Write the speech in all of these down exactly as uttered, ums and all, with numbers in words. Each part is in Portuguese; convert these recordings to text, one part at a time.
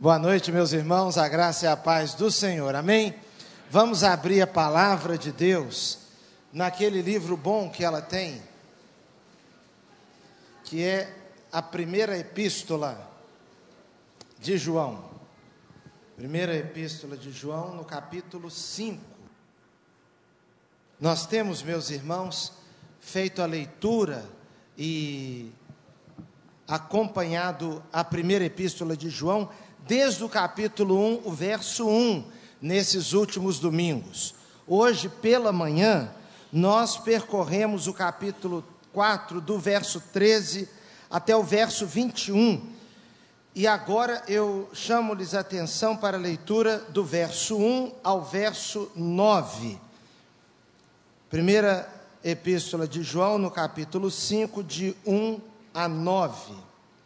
Boa noite, meus irmãos, a graça e a paz do Senhor, amém? Vamos abrir a palavra de Deus naquele livro bom que ela tem, que é a primeira epístola de João. Primeira epístola de João, no capítulo cinco. Nós temos, meus irmãos, feito a leitura e acompanhado a primeira epístola de João, desde o capítulo um, o verso um, nesses últimos domingos. Hoje, pela manhã, nós percorremos o capítulo quatro, do verso treze até o verso vinte e um. E agora eu chamo-lhes a atenção para a leitura do verso um ao verso nove. Primeira epístola de João, no capítulo cinco, de um a nove.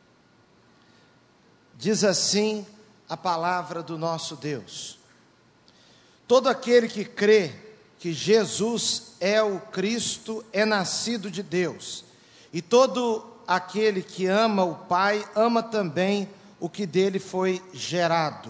Diz assim a palavra do nosso Deus: todo aquele que crê que Jesus é o Cristo é nascido de Deus, e todo aquele que ama o Pai ama também o que dele foi gerado.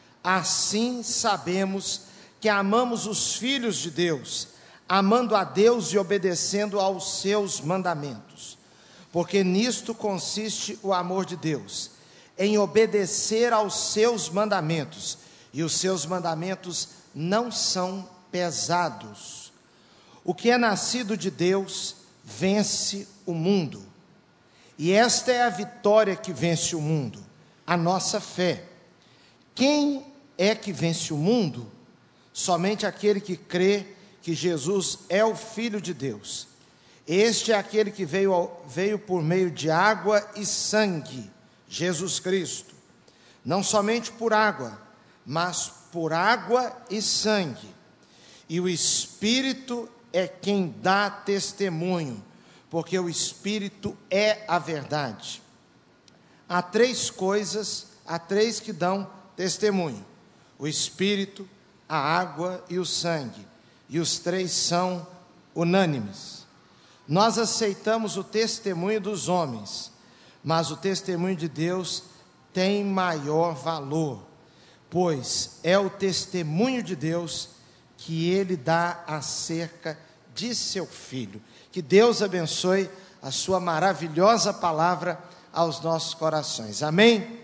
Assim sabemos que amamos os filhos de Deus, amando a Deus e obedecendo aos seus mandamentos, porque nisto consiste o amor de Deus, em obedecer aos seus mandamentos, e os seus mandamentos não são pesados. O que é nascido de Deus vence o mundo, e esta é a vitória que vence o mundo, a nossa fé. Quem é que vence o mundo? Somente aquele que crê que Jesus é o Filho de Deus. Este é aquele que veio, ao, veio por meio de água e sangue, Jesus Cristo. Não somente por água, mas por água e sangue. E o Espírito é quem dá testemunho, porque o Espírito é a verdade. Há três coisas, há três que dão testemunho: o Espírito, a água e o sangue. E os três são unânimes. Nós aceitamos o testemunho dos homens, mas o testemunho de Deus tem maior valor, pois é o testemunho de Deus que Ele dá acerca de seu Filho. Que Deus abençoe a sua maravilhosa palavra aos nossos corações, amém?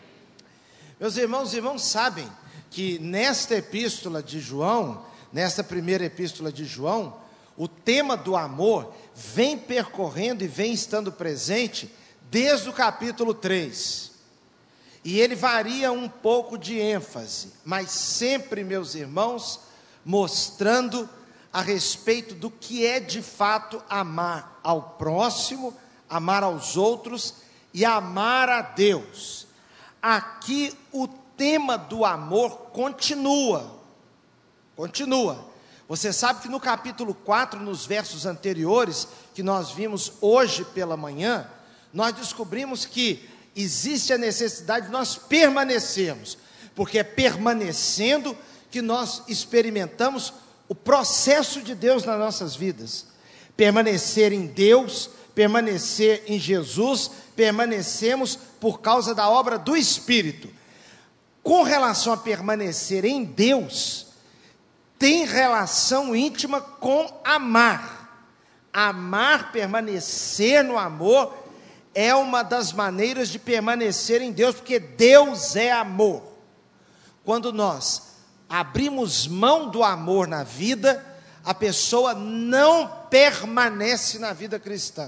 Meus irmãos e irmãos sabem que nesta epístola de João, nesta primeira epístola de João, o tema do amor vem percorrendo e vem estando presente desde o capítulo três, e ele varia um pouco de ênfase, mas sempre, meus irmãos, mostrando a respeito do que é de fato amar ao próximo, amar aos outros e amar a Deus. Aqui o tema do amor continua, continua. Você sabe que no capítulo quatro, nos versos anteriores, que nós vimos hoje pela manhã, nós descobrimos que existe a necessidade de nós permanecermos, porque é permanecendo que nós experimentamos o processo de Deus nas nossas vidas. Permanecer em Deus, permanecer em Jesus, permanecemos por causa da obra do Espírito. Com relação a permanecer em Deus, tem relação íntima com amar. Amar, permanecer no amor, é uma das maneiras de permanecer em Deus, porque Deus é amor. Quando nós abrimos mão do amor na vida, a pessoa não permanece na vida cristã.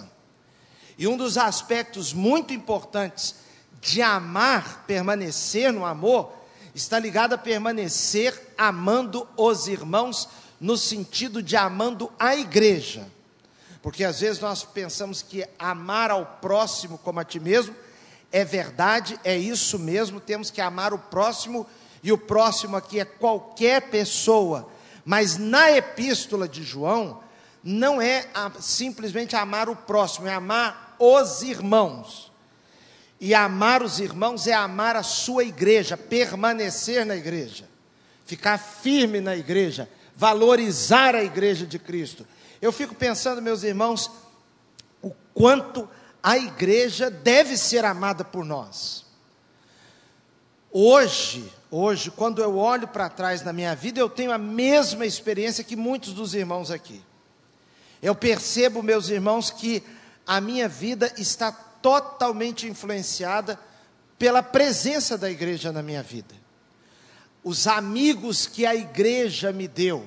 E um dos aspectos muito importantes de amar, permanecer no amor, está ligado a permanecer amando os irmãos, no sentido de amando a igreja. Porque às vezes nós pensamos que amar ao próximo como a ti mesmo é verdade, é isso mesmo, temos que amar o próximo, e o próximo aqui é qualquer pessoa. Mas na epístola de João, não é a, simplesmente amar o próximo, é amar os irmãos. E amar os irmãos é amar a sua igreja, permanecer na igreja, ficar firme na igreja, valorizar a igreja de Cristo. Eu fico pensando, meus irmãos, o quanto a igreja deve ser amada por nós. Hoje, hoje, quando eu olho para trás na minha vida, eu tenho a mesma experiência que muitos dos irmãos aqui. Eu percebo, meus irmãos, que a minha vida está totalmente influenciada pela presença da igreja na minha vida. Os amigos que a igreja me deu,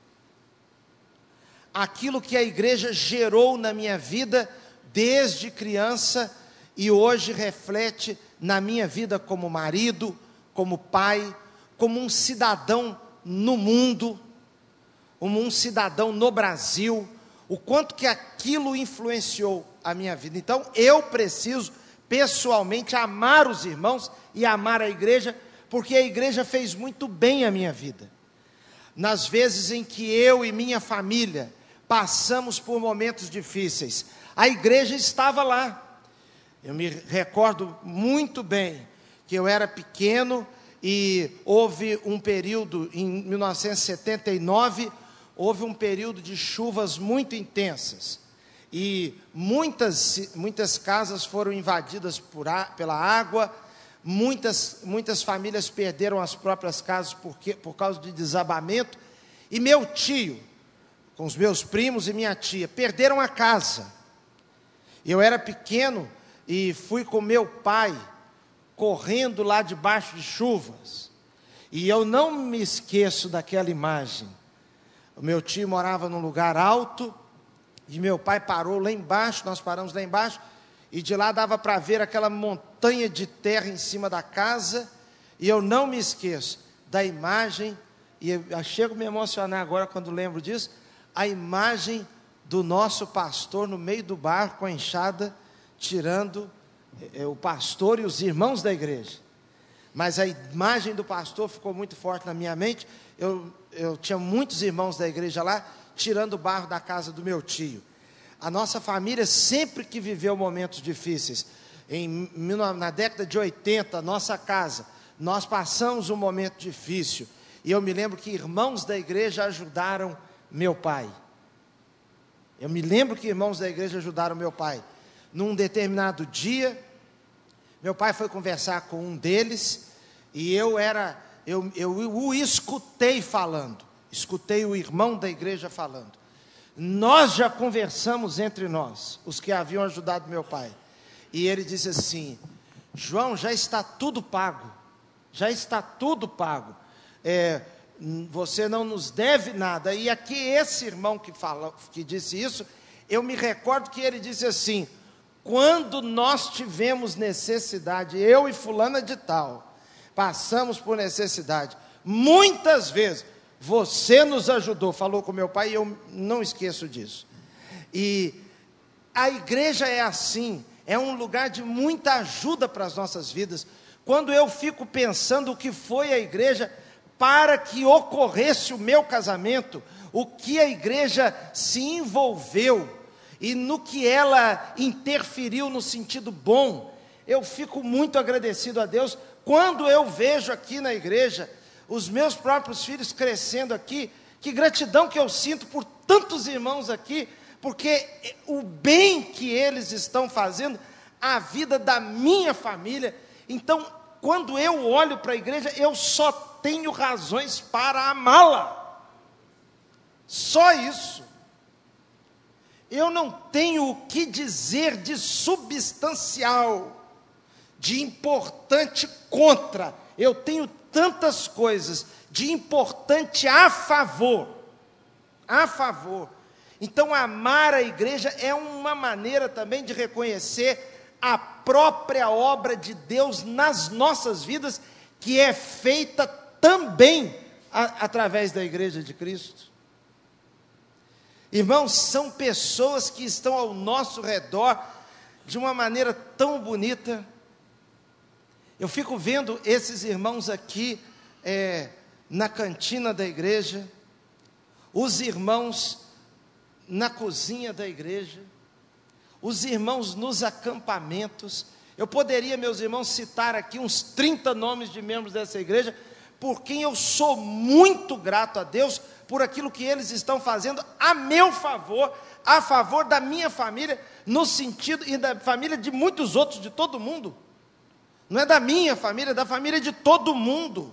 aquilo que a igreja gerou na minha vida desde criança e hoje reflete na minha vida como marido, como pai, como um cidadão no mundo, como um cidadão no Brasil, o quanto que aquilo influenciou a minha vida. Então, eu preciso pessoalmente amar os irmãos e amar a igreja, porque a igreja fez muito bem a minha vida. Nas vezes em que eu e minha família passamos por momentos difíceis, a igreja estava lá. Eu me recordo muito bem que eu era pequeno e houve um período, em mil novecentos e setenta e nove, houve um período de chuvas muito intensas. E muitas, muitas casas foram invadidas por a, pela água, muitas, muitas famílias perderam as próprias casas porque, por causa de desabamento, e meu tio, com os meus primos e minha tia, perderam a casa. Eu era pequeno e fui com meu pai, correndo lá debaixo de chuvas, e eu não me esqueço daquela imagem. O meu tio morava num lugar alto, e meu pai parou lá embaixo, nós paramos lá embaixo, e de lá dava para ver aquela montanha de terra em cima da casa, e eu não me esqueço da imagem, e eu chego a me emocionar agora quando lembro disso, a imagem do nosso pastor no meio do barco com a enxada, tirando é, o pastor e os irmãos da igreja. Mas a imagem do pastor ficou muito forte na minha mente. Eu, eu tinha muitos irmãos da igreja lá, tirando o barro da casa do meu tio. A nossa família sempre que viveu momentos difíceis, em, na década de oitenta, nossa casa, nós passamos um momento difícil, e eu me lembro que irmãos da igreja ajudaram meu pai. Eu me lembro que irmãos da igreja ajudaram meu pai. Num determinado dia, meu pai foi conversar com um deles, e eu era, eu, eu o escutei falando, escutei o irmão da igreja falando. Nós já conversamos entre nós, os que haviam ajudado meu pai, e ele disse assim: João, já está tudo pago, já está tudo pago, é, você não nos deve nada. E aqui esse irmão que, fala, que disse isso, eu me recordo que ele disse assim: quando nós tivemos necessidade, eu e fulana de tal, passamos por necessidade, muitas vezes, você nos ajudou, falou com meu pai, e eu não esqueço disso. E a igreja é assim, é um lugar de muita ajuda para as nossas vidas. Quando eu fico pensando o que foi a igreja para que ocorresse o meu casamento, o que a igreja se envolveu, e no que ela interferiu no sentido bom, eu fico muito agradecido a Deus, quando eu vejo aqui na igreja, os meus próprios filhos crescendo aqui, que gratidão que eu sinto por tantos irmãos aqui, porque o bem que eles estão fazendo, a vida da minha família. Então, quando eu olho para a igreja, eu só tenho razões para amá-la, só isso. Eu não tenho o que dizer de substancial, de importante contra. Eu tenho tantas coisas de importante a favor, a favor. Então, amar a igreja é uma maneira também de reconhecer a própria obra de Deus nas nossas vidas, que é feita também a, através da igreja de Cristo. Irmãos, são pessoas que estão ao nosso redor de uma maneira tão bonita. Eu fico vendo esses irmãos aqui é, na cantina da igreja, os irmãos na cozinha da igreja, os irmãos nos acampamentos. Eu poderia, meus irmãos, citar aqui uns trinta nomes de membros dessa igreja, por quem eu sou muito grato a Deus, por aquilo que eles estão fazendo a meu favor, a favor da minha família, no sentido, e da família de muitos outros, de todo mundo. Não é da minha família, é da família de todo mundo.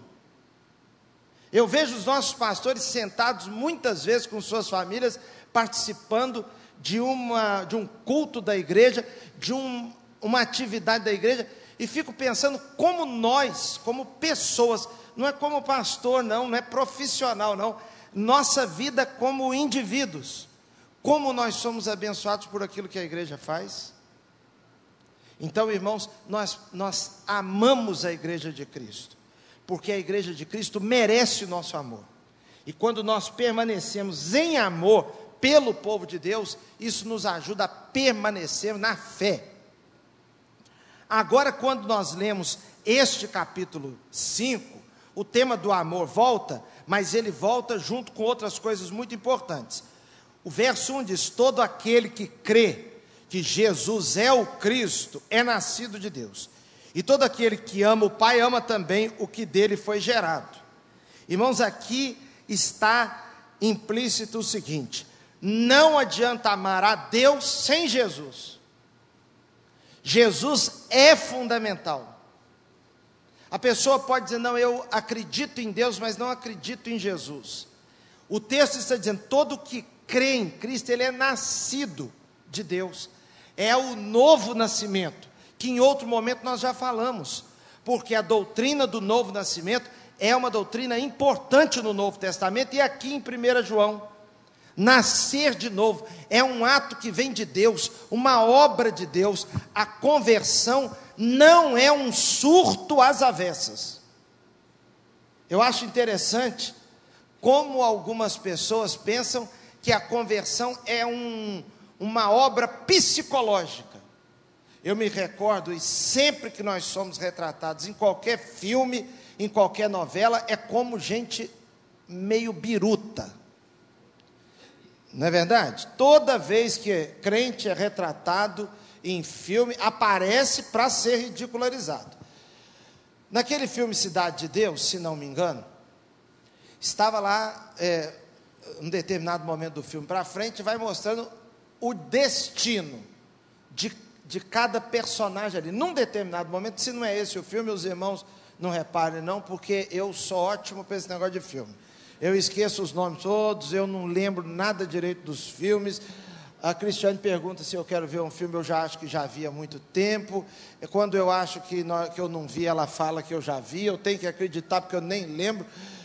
Eu vejo os nossos pastores sentados muitas vezes com suas famílias, participando de, uma, de um culto da igreja, de um, uma atividade da igreja, e fico pensando como nós, como pessoas, não é como pastor não, não é profissional não, nossa vida como indivíduos, como nós somos abençoados por aquilo que a igreja faz. Então, irmãos, nós, nós amamos a igreja de Cristo, porque a igreja de Cristo merece o nosso amor, e quando nós permanecemos em amor pelo povo de Deus, isso nos ajuda a permanecer na fé. Agora, quando nós lemos este capítulo cinco, o tema do amor volta, mas ele volta junto com outras coisas muito importantes. O verso um diz: todo aquele que crê que Jesus é o Cristo é nascido de Deus, e todo aquele que ama o Pai ama também o que dele foi gerado. Irmãos, aqui está implícito o seguinte: não adianta amar a Deus sem Jesus. Jesus é fundamental. A pessoa pode dizer: não, eu acredito em Deus, mas não acredito em Jesus. O texto está dizendo: todo que crê em Cristo, ele é nascido de Deus. É o novo nascimento, que em outro momento nós já falamos, porque a doutrina do novo nascimento é uma doutrina importante no Novo Testamento, e aqui em primeira João. Nascer de novo é um ato que vem de Deus, uma obra de Deus. A conversão não é um surto às avessas. Eu acho interessante como algumas pessoas pensam que a conversão é um, uma obra psicológica. Eu me recordo, e sempre que nós somos retratados em qualquer filme, em qualquer novela, é como gente meio biruta. Não é verdade? Toda vez que crente é retratado em filme, aparece para ser ridicularizado. Naquele filme Cidade de Deus, se não me engano, estava lá, é, um determinado momento do filme para frente, vai mostrando o destino de, de cada personagem ali. Num determinado momento, se não é esse o filme, os irmãos não reparem não, porque eu sou ótimo para esse negócio de filme. Eu esqueço os nomes todos, eu não lembro nada direito dos filmes. A Cristiane pergunta se eu quero ver um filme, eu já acho que já vi há muito tempo. Quando eu acho que, não, que eu não vi, ela fala que eu já vi. Eu tenho que acreditar porque eu nem lembro.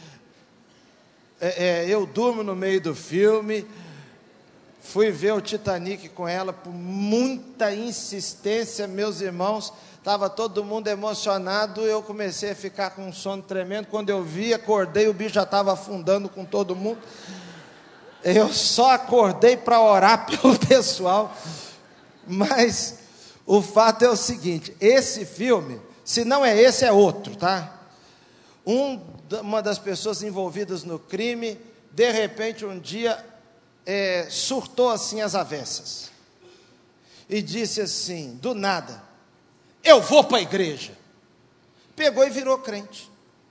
É, é, eu durmo no meio do filme. Fui ver o Titanic com ela por muita insistência, meus irmãos. Estava todo mundo emocionado, eu comecei a ficar com um sono tremendo. Quando eu vi, acordei, o bicho já estava afundando com todo mundo. Eu só acordei para orar pelo pessoal. Mas o fato é o seguinte: esse filme, se não é esse, é outro, tá? Um, uma das pessoas envolvidas no crime, de repente um dia, é, surtou assim às avessas. E disse assim, do nada: eu vou para a igreja. Pegou e virou crente.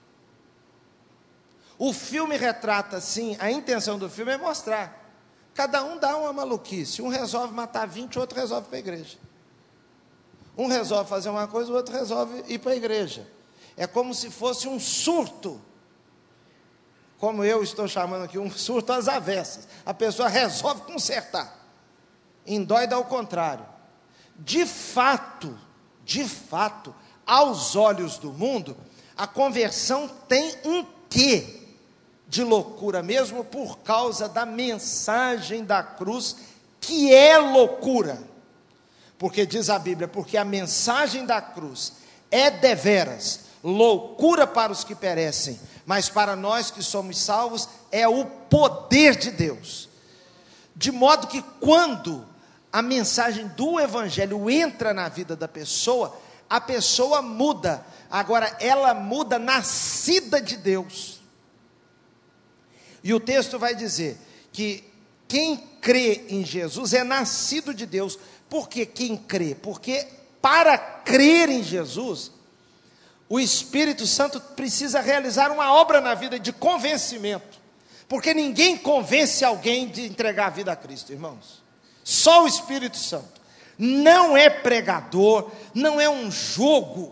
O filme retrata assim, a intenção do filme é mostrar, cada um dá uma maluquice, um resolve matar vinte, o outro resolve ir para a igreja. Um resolve fazer uma coisa, o outro resolve ir para a igreja. É como se fosse um surto, como eu estou chamando aqui, um surto às avessas. A pessoa resolve consertar, endóida ao contrário. De fato, de fato, aos olhos do mundo, a conversão tem um quê de loucura mesmo, por causa da mensagem da cruz, que é loucura. Porque diz a Bíblia, porque a mensagem da cruz é deveras loucura para os que perecem, mas para nós que somos salvos é o poder de Deus. De modo que quando a mensagem do Evangelho entra na vida da pessoa, a pessoa muda. Agora, ela muda nascida de Deus. E o texto vai dizer que quem crê em Jesus é nascido de Deus. Por que quem crê? Porque para crer em Jesus, o Espírito Santo precisa realizar uma obra na vida de convencimento. Porque ninguém convence alguém de entregar a vida a Cristo, irmãos. Só o Espírito Santo. Não é pregador, não é um jogo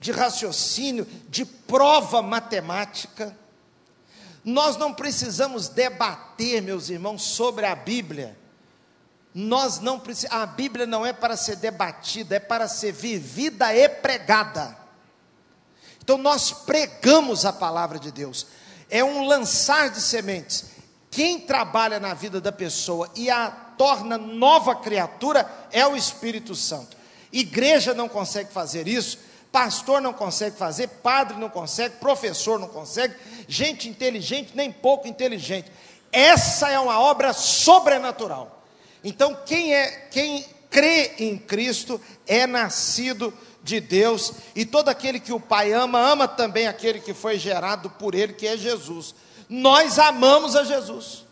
de raciocínio, de prova matemática. Nós não precisamos debater, meus irmãos, sobre a Bíblia. Nós não precisamos, a Bíblia não é para ser debatida, é para ser vivida e pregada. Então nós pregamos a palavra de Deus. É um lançar de sementes. Quem trabalha na vida da pessoa e a torna nova criatura é o Espírito Santo. Igreja não consegue fazer isso, pastor não consegue fazer, padre não consegue, professor não consegue, gente inteligente nem pouco inteligente. Essa é uma obra sobrenatural. Então quem é, quem crê em Cristo é nascido de Deus, e todo aquele que o Pai ama, ama também aquele que foi gerado por Ele, que é Jesus. Nós amamos a Jesus.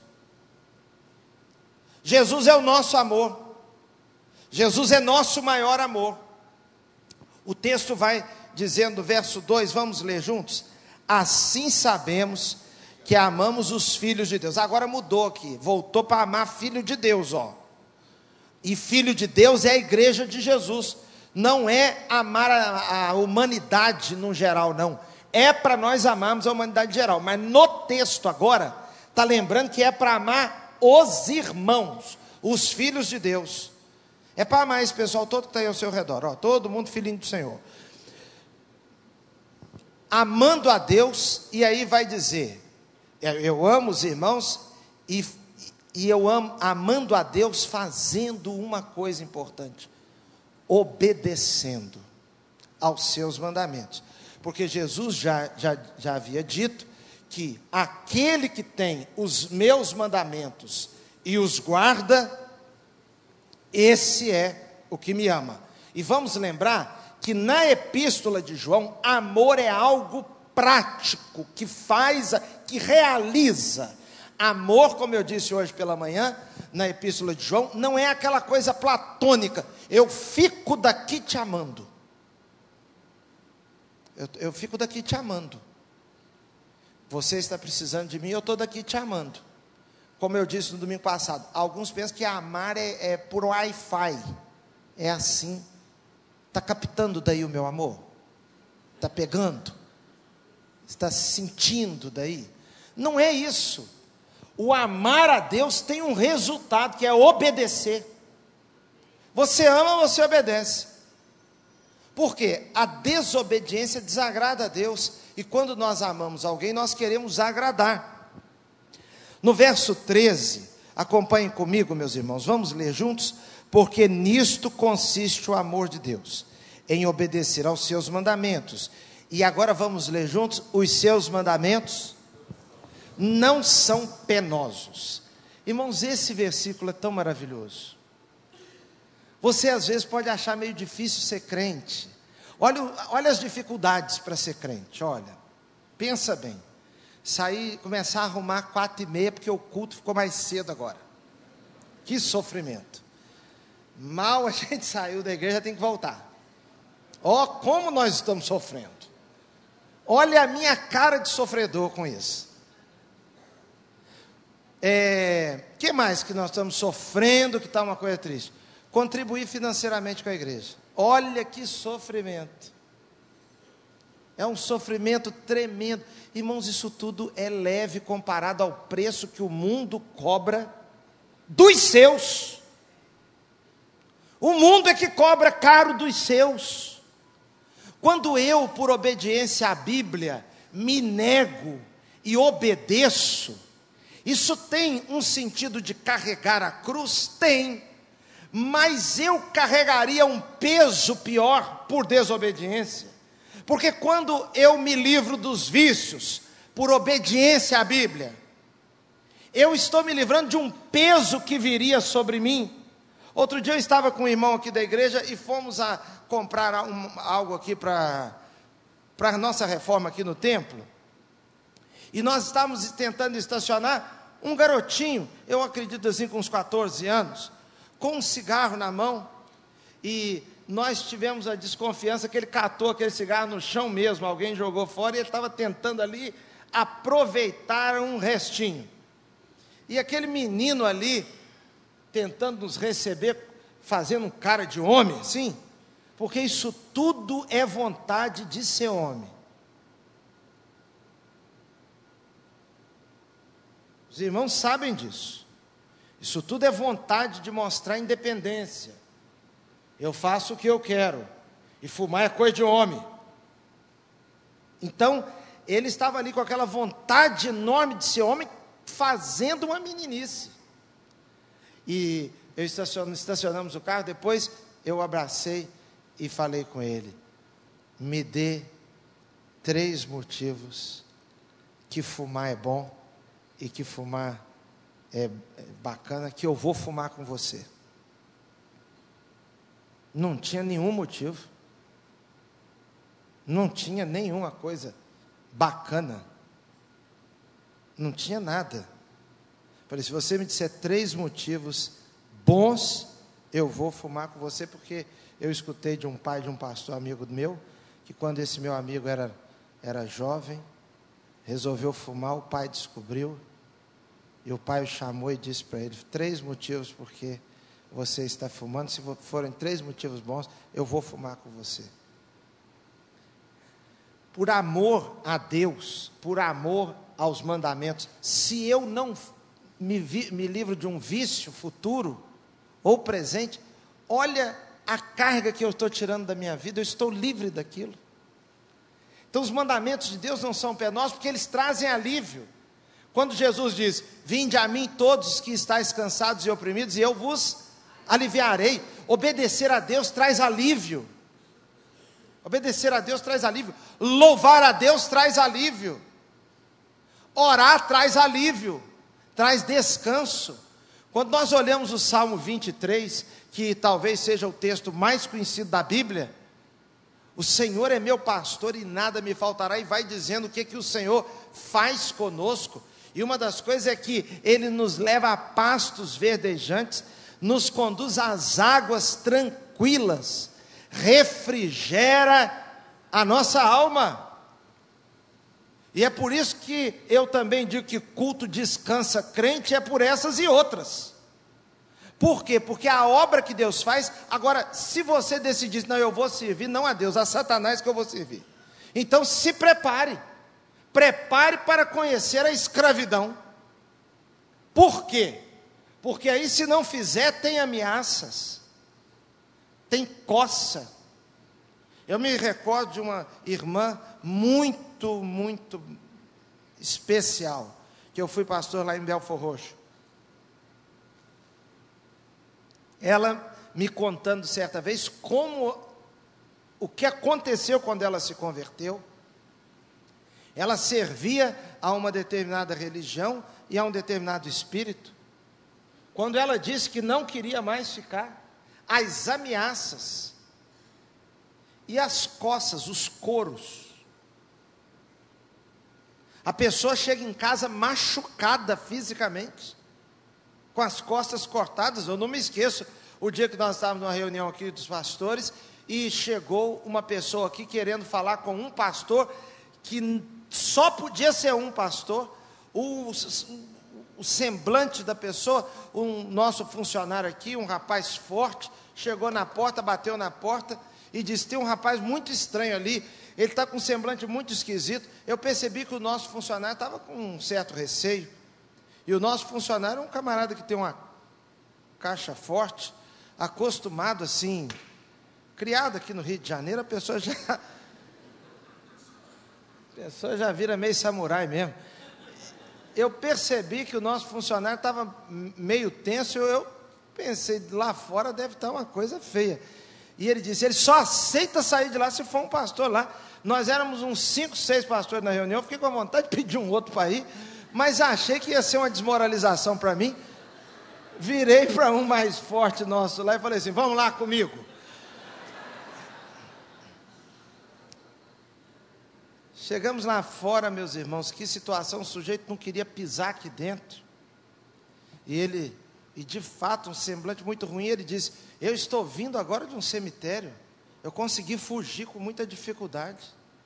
Jesus é o nosso amor. Jesus é nosso maior amor. O texto vai dizendo, verso dois, vamos ler juntos? Assim sabemos que amamos os filhos de Deus. Agora mudou aqui, voltou para amar filho de Deus, ó. E filho de Deus é a igreja de Jesus. Não é amar a, a humanidade no geral, não. É para nós amarmos a humanidade geral. Mas no texto agora, está lembrando que é para amar os irmãos, os filhos de Deus. É para amar esse pessoal todo que está aí ao seu redor, ó, todo mundo filhinho do Senhor. Amando a Deus, e aí vai dizer, eu amo os irmãos, e, e eu amo, amando a Deus, fazendo uma coisa importante, obedecendo aos seus mandamentos. Porque Jesus já, já, já havia dito que aquele que tem os meus mandamentos e os guarda, esse é o que me ama. E vamos lembrar que na epístola de João, amor é algo prático, que faz, que realiza. Amor, como eu disse hoje pela manhã, na epístola de João, não é aquela coisa platônica, eu fico daqui te amando. Eu, eu fico daqui te amando. Você está precisando de mim, eu estou daqui te amando. Como eu disse no domingo passado, alguns pensam que amar é, é por Wi-Fi. É assim. Está captando daí o meu amor? Está pegando? Está sentindo daí? Não é isso. O amar a Deus tem um resultado, que é obedecer. Você ama, você obedece. Por quê? A desobediência desagrada a Deus. E quando nós amamos alguém, nós queremos agradar. No verso treze, acompanhem comigo, meus irmãos, vamos ler juntos? Porque nisto consiste o amor de Deus, em obedecer aos seus mandamentos. E agora vamos ler juntos? Os seus mandamentos não são penosos. Irmãos, esse versículo é tão maravilhoso. Você às vezes pode achar meio difícil ser crente. Olha, olha as dificuldades para ser crente, olha. Pensa bem. Sair, começar a arrumar quatro e meia, porque o culto ficou mais cedo agora. Que sofrimento. Mal a gente saiu da igreja, tem que voltar. Ó, como nós estamos sofrendo. Olha a minha cara de sofredor com isso. É, que mais que nós estamos sofrendo, que está uma coisa triste? Contribuir financeiramente com a igreja. Olha que sofrimento. É um sofrimento tremendo. Irmãos, isso tudo é leve comparado ao preço que o mundo cobra dos seus. O mundo é que cobra caro dos seus. Quando eu, por obediência à Bíblia, me nego e obedeço, isso tem um sentido de carregar a cruz? Tem. Mas eu carregaria um peso pior por desobediência. Porque quando eu me livro dos vícios, por obediência à Bíblia, eu estou me livrando de um peso que viria sobre mim. Outro dia eu estava com um irmão aqui da igreja e fomos a comprar um, algo aqui para a nossa reforma aqui no templo. E nós estávamos tentando estacionar um garotinho, eu acredito assim com uns quatorze anos, com um cigarro na mão, e nós tivemos a desconfiança que ele catou aquele cigarro no chão mesmo, alguém jogou fora, e ele estava tentando ali aproveitar um restinho. E aquele menino ali, tentando nos receber, fazendo um cara de homem, assim, Porque isso tudo é vontade de ser homem. Os irmãos sabem disso. Isso tudo é vontade de mostrar independência. Eu faço o que eu quero, e fumar é coisa de homem. Então, ele estava ali com aquela vontade enorme de ser homem, fazendo uma meninice. E eu estacion, estacionamos o carro, depois eu o abracei e falei com ele: me dê três motivos que fumar é bom e que fumar é bacana, que eu vou fumar com você. Não tinha nenhum motivo, não tinha nenhuma coisa bacana, não tinha nada. Falei: se você me disser três motivos bons, eu vou fumar com você, porque eu escutei de um pai de um pastor amigo meu, que quando esse meu amigo era, era jovem, resolveu fumar, o pai descobriu, e o pai o chamou e disse para ele: três motivos porque você está fumando, se forem três motivos bons, eu vou fumar com você. Por amor a Deus, por amor aos mandamentos, se eu não me, vi, me livro de um vício futuro ou presente, olha a carga que eu estou tirando da minha vida, eu estou livre daquilo. Então os mandamentos de Deus não são penosos, porque eles trazem alívio. Quando Jesus diz: vinde a mim todos que estáis cansados e oprimidos, e eu vos aliviarei. Obedecer a Deus traz alívio. Obedecer a Deus traz alívio. Louvar a Deus traz alívio. Orar traz alívio, traz descanso. Quando nós olhamos o Salmo vinte e três, que talvez seja o texto mais conhecido da Bíblia, o Senhor é meu pastor e nada me faltará, e vai dizendo o que, que o Senhor faz conosco. E uma das coisas é que Ele nos leva a pastos verdejantes, nos conduz às águas tranquilas, refrigera a nossa alma. E é por isso que eu também digo que culto descansa crente, é por essas e outras. Por quê? Porque a obra que Deus faz, agora, se você decidir: não, eu vou servir, não a Deus, a Satanás que eu vou servir. Então se prepare, prepare para conhecer a escravidão. Por quê? Porque aí, se não fizer, tem ameaças, tem coça. Eu me recordo de uma irmã muito, muito especial, que eu fui pastor lá em Belfor Roxo. Ela me contando certa vez como, o que aconteceu quando ela se converteu. Ela servia a uma determinada religião e a um determinado espírito. Quando ela disse que não queria mais ficar, as ameaças e as coças, os coros. A pessoa chega em casa machucada fisicamente, com as costas cortadas. Eu não me esqueço o dia que nós estávamos numa reunião aqui dos pastores, e chegou uma pessoa aqui querendo falar com um pastor, que só podia ser um pastor. O, o semblante da pessoa, o nosso funcionário aqui, um rapaz forte, chegou na porta, bateu na porta e disse: tem um rapaz muito estranho ali, ele está com um semblante muito esquisito. Eu percebi que o nosso funcionário estava com um certo receio, e o nosso funcionário é um camarada que tem uma caixa forte, acostumado assim, criado aqui no Rio de Janeiro, a pessoa já, a pessoa já vira meio samurai mesmo. Eu percebi que o nosso funcionário estava meio tenso, eu pensei: lá fora deve estar uma coisa feia. E ele disse: ele só aceita sair de lá se for um pastor lá. Nós éramos uns cinco, seis pastores na reunião, fiquei com a vontade de pedir um outro para ir, mas achei que ia ser uma desmoralização para mim. Virei para um mais forte nosso lá e falei assim: vamos lá comigo. Chegamos lá fora, meus irmãos, que situação, o sujeito não queria pisar aqui dentro. E ele, e de fato, um semblante muito ruim, ele disse: eu estou vindo agora de um cemitério, eu consegui fugir com muita dificuldade.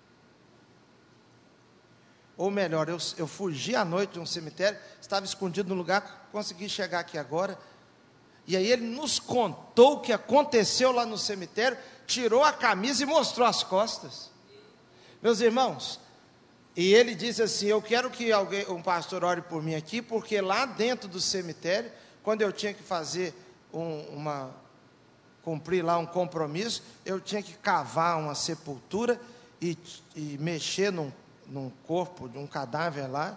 Ou melhor, eu, eu fugi à noite de um cemitério, estava escondido no lugar, consegui chegar aqui agora. E aí ele nos contou o que aconteceu lá no cemitério, tirou a camisa e mostrou as costas. Meus irmãos, e ele disse assim, eu quero que alguém, um pastor ore por mim aqui, porque lá dentro do cemitério, quando eu tinha que fazer um, uma, cumprir lá um compromisso, eu tinha que cavar uma sepultura e, e mexer num, num corpo, de um cadáver lá.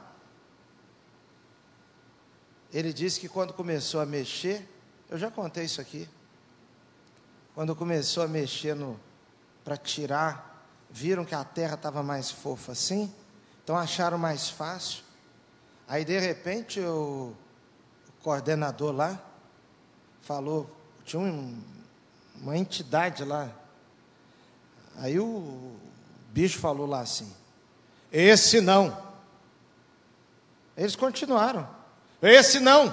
Ele disse que quando começou a mexer, eu já contei isso aqui, quando começou a mexer para tirar, viram que a terra estava mais fofa assim, então acharam mais fácil. Aí de repente o, o coordenador lá falou, tinha um, uma entidade lá, aí o bicho falou lá assim, esse não. Eles continuaram, esse não.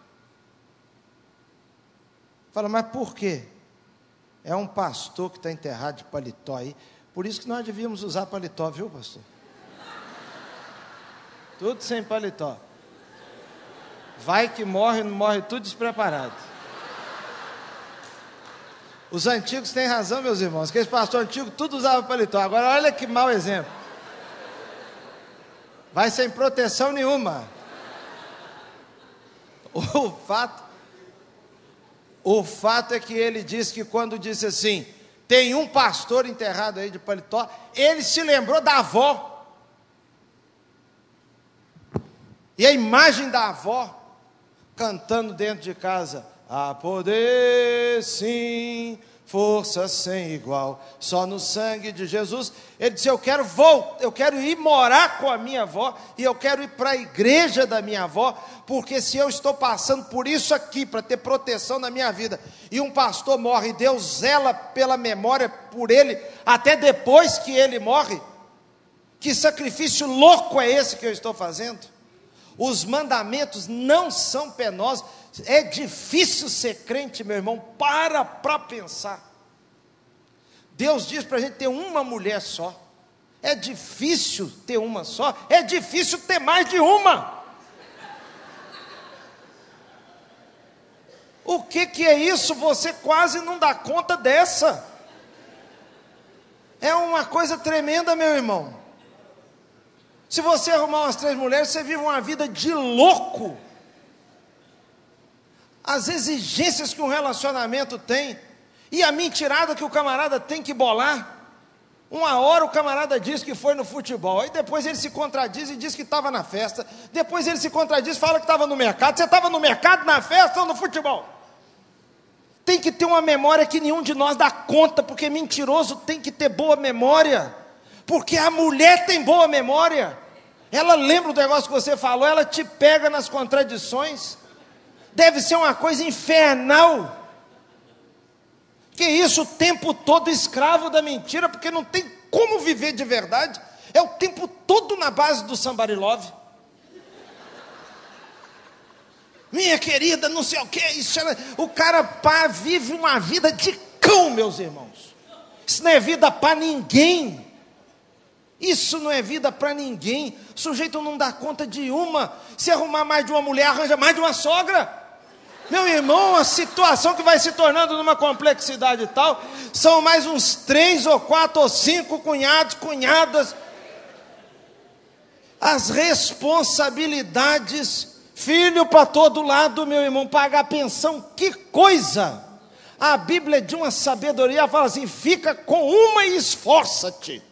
Fala, mas por quê? É um pastor que está enterrado de paletó aí, por isso que nós devíamos usar paletó, viu, pastor? Tudo sem paletó. Vai que morre, não morre tudo despreparado. Os antigos têm razão, meus irmãos, que esse pastor antigo tudo usava paletó. Agora olha que mau exemplo. Vai sem proteção nenhuma. O fato, o fato é que ele diz que quando disse assim, tem um pastor enterrado aí de paletó, ele se lembrou da avó. E a imagem da avó cantando dentro de casa, há poder sim, força sem igual, só no sangue de Jesus. Ele disse, eu quero voltar, eu quero ir morar com a minha avó, e eu quero ir para a igreja da minha avó, porque se eu estou passando por isso aqui, para ter proteção na minha vida, e um pastor morre, e Deus zela pela memória por ele, até depois que ele morre, que sacrifício louco é esse que eu estou fazendo? Os mandamentos não são penosos. É difícil ser crente, meu irmão. Para para pensar. Deus diz para a gente ter uma mulher só. É difícil ter uma só. É difícil ter mais de uma. O que que é isso? Você quase não dá conta dessa. É uma coisa tremenda, meu irmão. Se você arrumar umas três mulheres, você vive uma vida de louco. As exigências que um relacionamento tem, e a mentirada que o camarada tem que bolar. Uma hora o camarada diz que foi no futebol, aí depois ele se contradiz e diz que estava na festa. Depois ele se contradiz e fala que estava no mercado. Você estava no mercado, na festa ou no futebol? Tem que ter uma memória que nenhum de nós dá conta, porque mentiroso tem que ter boa memória. Porque a mulher tem boa memória. Ela lembra do negócio que você falou, ela te pega nas contradições. Deve ser uma coisa infernal. Que isso, o tempo todo escravo da mentira, porque não tem como viver de verdade. É o tempo todo na base do somebody love. Minha querida, não sei o que, isso, o cara pá, vive uma vida de cão, meus irmãos. Isso não é vida para ninguém. Isso não é vida para ninguém. O sujeito não dá conta de uma. Se arrumar mais de uma mulher, arranja mais de uma sogra. Meu irmão, a situação que vai se tornando numa complexidade tal, são mais uns três ou quatro ou cinco cunhados, cunhadas. As responsabilidades, filho para todo lado, meu irmão, pagar pensão, que coisa. A Bíblia é de uma sabedoria, fala assim, fica com uma e esforça-te.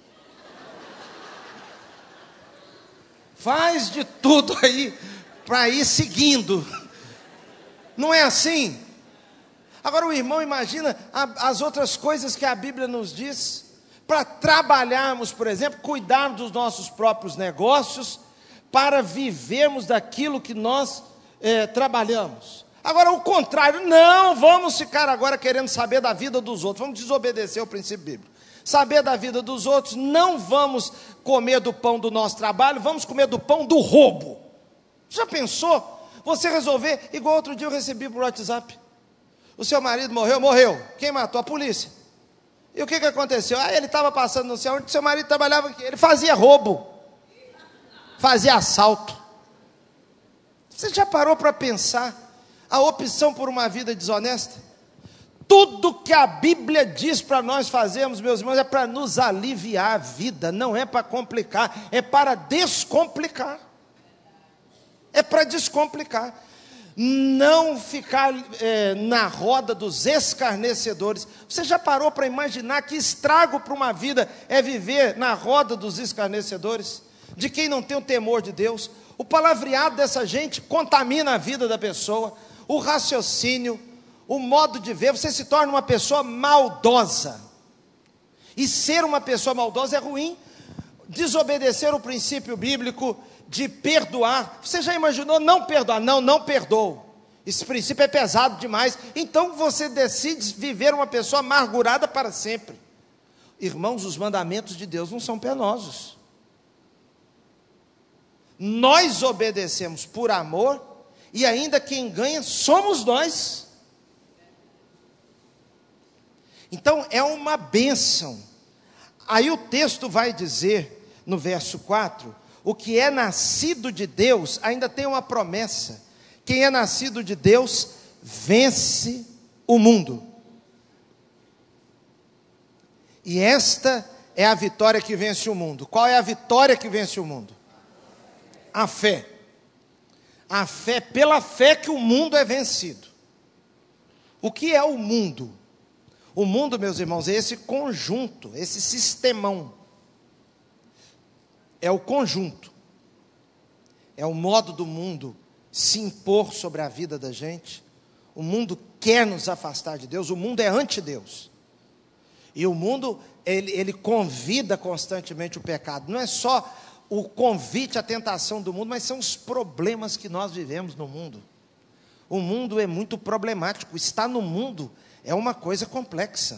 Faz de tudo aí para ir seguindo. Não é assim? Agora o irmão imagina a, as outras coisas que a Bíblia nos diz. Para trabalharmos, por exemplo, cuidarmos dos nossos próprios negócios, para vivermos daquilo que nós é, trabalhamos. Agora o contrário, não vamos ficar agora querendo saber da vida dos outros. Vamos desobedecer o princípio bíblico. Saber da vida dos outros, não vamos comer do pão do nosso trabalho, vamos comer do pão do roubo. Já pensou? Você resolver, igual outro dia eu recebi por WhatsApp. O seu marido morreu? Morreu. Quem matou? A polícia. E o que que aconteceu? Ah, ele estava passando no céu, onde seu marido trabalhava aqui. Ele fazia roubo. Fazia assalto. Você já parou para pensar a opção por uma vida desonesta? Tudo que a Bíblia diz para nós fazermos, meus irmãos, é para nos aliviar a vida, não é para complicar, é para descomplicar. É para descomplicar. Não ficar é, na roda dos escarnecedores. Você já parou para imaginar que estrago para uma vida é viver na roda dos escarnecedores? De quem não tem o temor de Deus? O palavreado dessa gente contamina a vida da pessoa, o raciocínio, o modo de ver. Você se torna uma pessoa maldosa. E ser uma pessoa maldosa é ruim. Desobedecer o princípio bíblico de perdoar. Você já imaginou não perdoar? Não, não perdoo. Esse princípio é pesado demais. Então você decide viver uma pessoa amargurada para sempre. Irmãos, os mandamentos de Deus não são penosos. Nós obedecemos por amor, e ainda quem ganha somos nós. Então é uma bênção. Aí o texto vai dizer, no verso quatro, o que é nascido de Deus, ainda tem uma promessa: quem é nascido de Deus, vence o mundo. E esta é a vitória que vence o mundo. Qual é a vitória que vence o mundo? A fé. A fé, pela fé que o mundo é vencido. O que é o mundo? O mundo, meus irmãos, é esse conjunto, esse sistemão. É o conjunto. É o modo do mundo se impor sobre a vida da gente. O mundo quer nos afastar de Deus, o mundo é anti-Deus. E o mundo, ele, ele convida constantemente o pecado. Não é só o convite, a tentação do mundo, mas são os problemas que nós vivemos no mundo. O mundo é muito problemático. Estar no mundo é uma coisa complexa.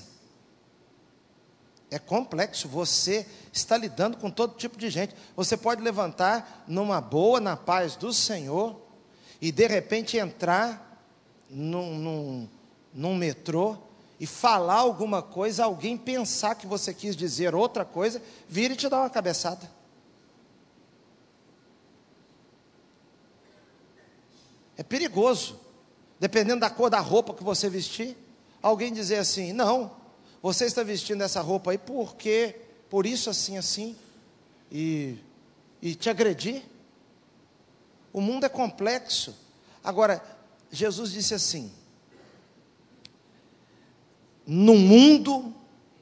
É complexo. Você está lidando com todo tipo de gente. Você pode levantar numa boa, na paz do Senhor, e de repente entrar num, num, num metrô e falar alguma coisa, alguém pensar que você quis dizer outra coisa, vira e te dá uma cabeçada. É perigoso. Dependendo da cor da roupa que você vestir, alguém dizer assim: não, você está vestindo essa roupa aí porque, por isso, assim, assim, e, e te agredir. O mundo é complexo. Agora, Jesus disse assim: no mundo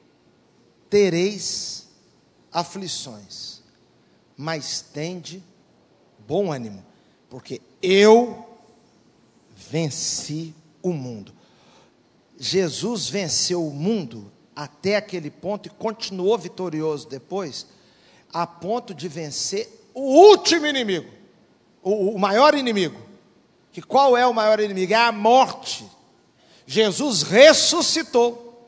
tereis aflições, mas tende bom ânimo, porque eu venci o mundo. Jesus venceu o mundo até aquele ponto e continuou vitorioso depois, a ponto de vencer o último inimigo, o, o maior inimigo. Que qual é o maior inimigo? É a morte. Jesus ressuscitou.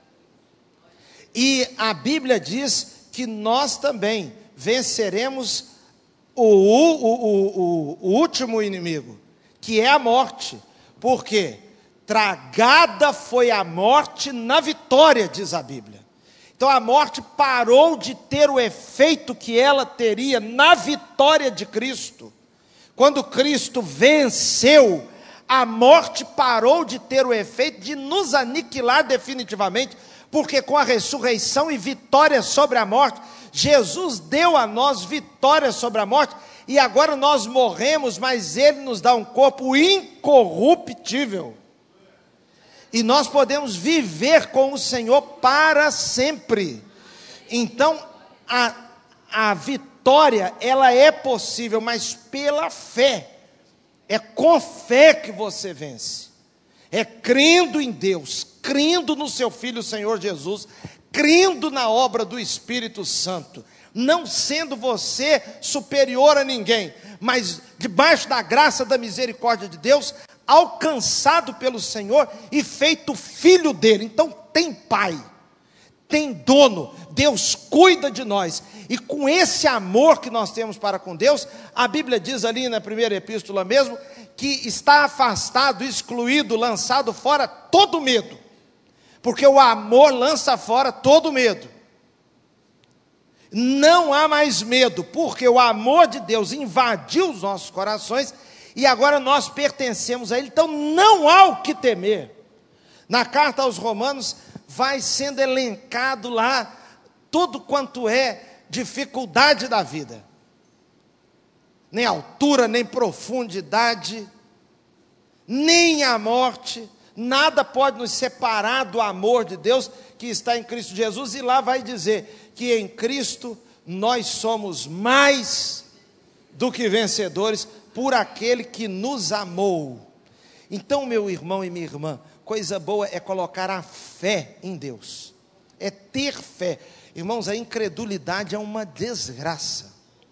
E a Bíblia diz que nós também venceremos o, o, o, o, o último inimigo, que é a morte. Por quê? Tragada foi a morte na vitória, diz a Bíblia. Então a morte parou de ter o efeito que ela teria na vitória de Cristo. Quando Cristo venceu, a morte parou de ter o efeito de nos aniquilar definitivamente, porque com a ressurreição e vitória sobre a morte, Jesus deu a nós vitória sobre a morte, e agora nós morremos, mas Ele nos dá um corpo incorruptível. E nós podemos viver com o Senhor para sempre. Então, a, a vitória, ela é possível, mas pela fé. É com fé que você vence. É crendo em Deus, crendo no seu Filho, o Senhor Jesus, crendo na obra do Espírito Santo. Não sendo você superior a ninguém, mas debaixo da graça, da misericórdia de Deus, alcançado pelo Senhor e feito filho dele. Então tem pai, tem dono, Deus cuida de nós, e com esse amor que nós temos para com Deus, a Bíblia diz ali na primeira epístola mesmo, que está afastado, excluído, lançado fora todo medo, porque o amor lança fora todo medo. Não há mais medo, porque o amor de Deus invadiu os nossos corações, e agora nós pertencemos a Ele. Então não há o que temer, Na carta aos Romanos vai sendo elencado lá tudo quanto é dificuldade da vida. Nem altura, nem profundidade, nem a morte, nada pode nos separar do amor de Deus que está em Cristo Jesus. E lá vai dizer que em Cristo nós somos mais do que vencedores por aquele que nos amou. Então, meu irmão e minha irmã, coisa boa é colocar a fé em Deus, é ter fé. Irmãos, a incredulidade é uma desgraça.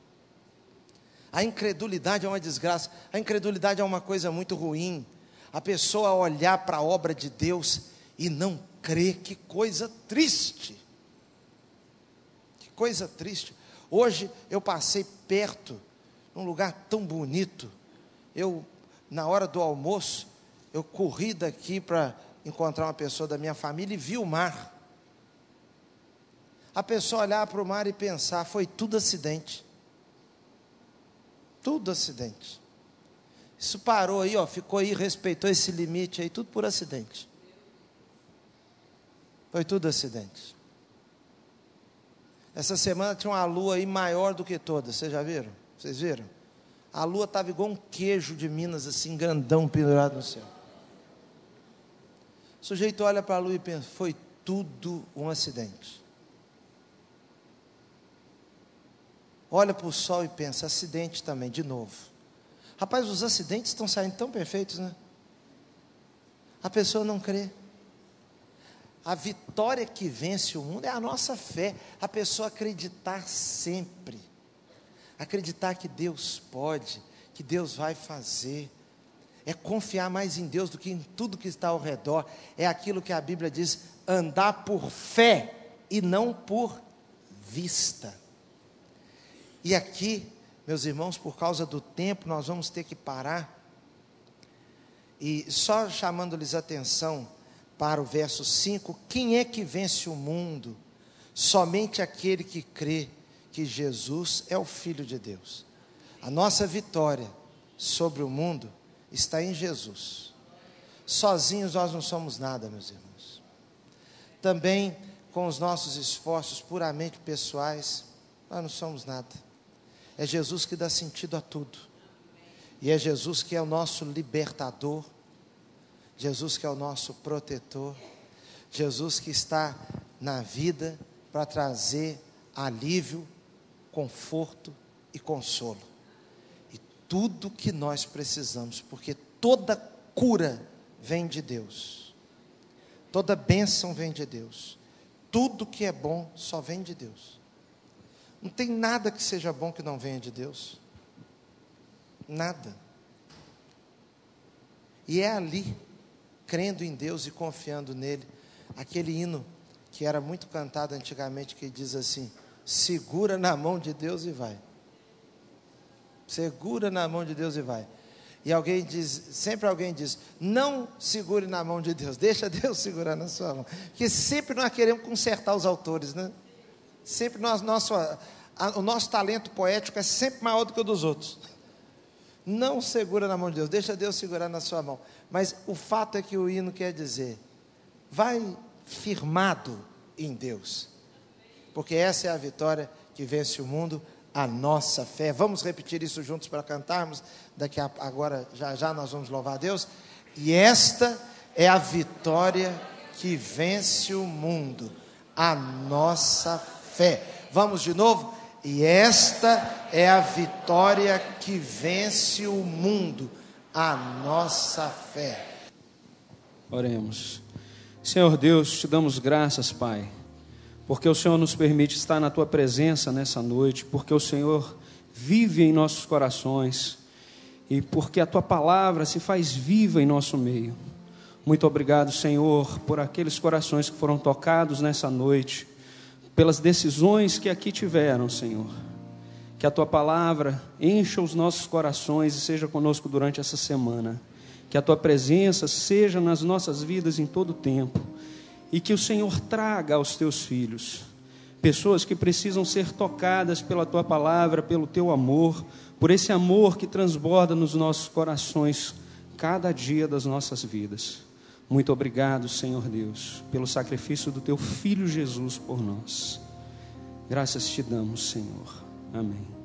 A incredulidade é uma desgraça. A incredulidade é uma coisa muito ruim. A pessoa olhar para a obra de Deus e não crer, que coisa triste. Que coisa triste. Hoje eu passei perto, num lugar tão bonito. Eu, na hora do almoço, eu corri daqui para encontrar uma pessoa da minha família e vi o mar. A pessoa olhar para o mar e pensar, foi tudo acidente. Tudo acidente. Isso parou aí, ó, ficou aí, respeitou esse limite aí, tudo por acidente. Foi tudo acidente. Essa semana tinha uma lua aí maior do que todas, vocês já viram? Vocês viram? A lua estava igual um queijo de Minas, assim, grandão, pendurado no céu. O sujeito olha para a lua e pensa, foi tudo um acidente. Olha para o sol e pensa, acidente também, de novo. Rapaz, os acidentes estão saindo tão perfeitos, né? A pessoa não crê. A vitória que vence o mundo é a nossa fé. A pessoa acreditar sempre. Acreditar que Deus pode, que Deus vai fazer. É confiar mais em Deus do que em tudo que está ao redor. É aquilo que a Bíblia diz, andar por fé e não por vista. E aqui, meus irmãos, por causa do tempo, nós vamos ter que parar. E só chamando-lhes atenção para o verso cinco, quem é que vence o mundo? Somente aquele que crê que Jesus é o Filho de Deus. A nossa vitória sobre o mundo está em Jesus. Sozinhos nós não somos nada, meus irmãos. Também com os nossos esforços puramente pessoais, nós não somos nada. É Jesus que dá sentido a tudo. E é Jesus que é o nosso libertador. Jesus que é o nosso protetor. Jesus que está na vida para trazer alívio, conforto e consolo. E tudo que nós precisamos, porque toda cura vem de Deus. Toda bênção vem de Deus. Tudo que é bom só vem de Deus. Não tem nada que seja bom que não venha de Deus. Nada. E é ali, crendo em Deus e confiando nele, aquele hino que era muito cantado antigamente, que diz assim, segura na mão de Deus e vai. Segura na mão de Deus e vai. E alguém diz, sempre alguém diz, não segure na mão de Deus, deixa Deus segurar na sua mão. Porque sempre nós queremos consertar os autores, né? Sempre nós, nosso, a, o nosso talento poético é sempre maior do que o dos outros. Não segura na mão de Deus, deixa Deus segurar na sua mão. Mas o fato é que o hino quer dizer, vai firmado em Deus, porque essa é a vitória que vence o mundo, a nossa fé. Vamos repetir isso juntos para cantarmos, daqui a, agora, já já nós vamos louvar a Deus. E esta é a vitória que vence o mundo, a nossa fé. Vamos de novo? E esta é a vitória que vence o mundo, a nossa fé. Oremos. Senhor Deus, te damos graças, Pai, porque o Senhor nos permite estar na Tua presença nessa noite, porque o Senhor vive em nossos corações e porque a Tua palavra se faz viva em nosso meio. Muito obrigado, Senhor, por aqueles corações que foram tocados nessa noite, pelas decisões que aqui tiveram, Senhor. Que a Tua palavra encha os nossos corações e seja conosco durante essa semana. Que a Tua presença seja nas nossas vidas em todo o tempo. E que o Senhor traga aos Teus filhos pessoas que precisam ser tocadas pela Tua palavra, pelo Teu amor, por esse amor que transborda nos nossos corações cada dia das nossas vidas. Muito obrigado, Senhor Deus, pelo sacrifício do Teu Filho Jesus por nós. Graças te damos, Senhor. Amém.